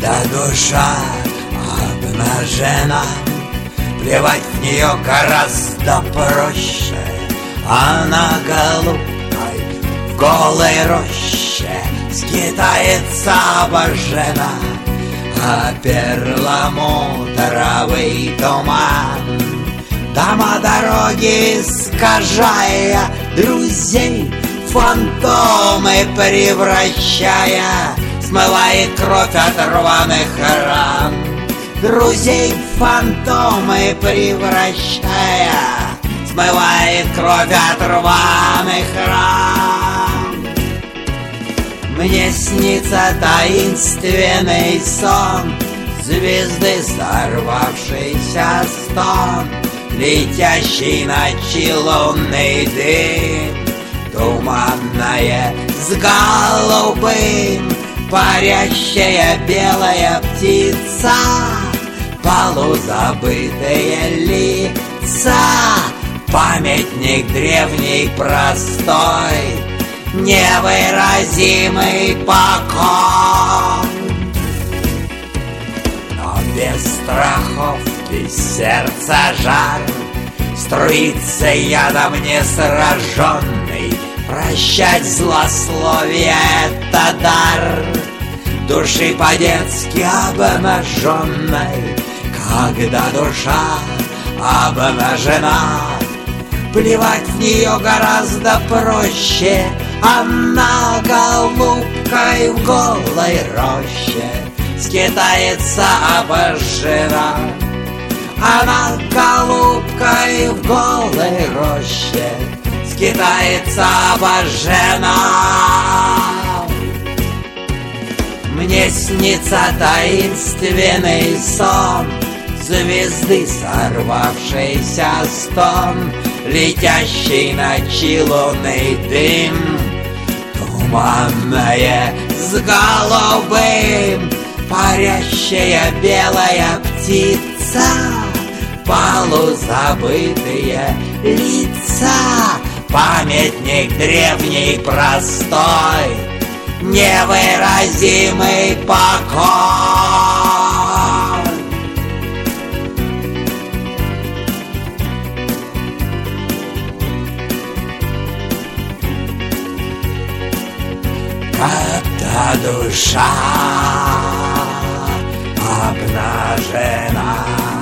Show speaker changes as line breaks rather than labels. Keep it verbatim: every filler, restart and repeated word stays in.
Когда душа обнажена, плевать в нее гораздо проще. Она голубкой в голой роще скитается обожжена, а перламутровый туман дома дороги искажая, друзей фантомы превращая, смывает кровь от рваных ран. Друзей фантомы превращая, смывает кровь от рваных ран. Мне снится таинственный сон, звезды сорвавшийся стон, летящий ночи лунный дым, туманное с голубым, парящая белая птица, полузабытые лица, памятник древний простой, невыразимый покой. Но без страховки сердца жар струится ядом не сраженный. Прощать злословие — это дар души по-детски обнаженной. Когда душа обнажена, плевать в нее гораздо проще. Она голубкой в голой роще скитается обожжена. Она голубкой в голой роще скитается обожжена. Мне снится таинственный сон, звезды сорвавшийся стон, летящий ночи лунный дым, туманное с голубым, парящая белая птица, полузабытые лица, памятник древний простой, невыразимый покой. Когда душа обнажена,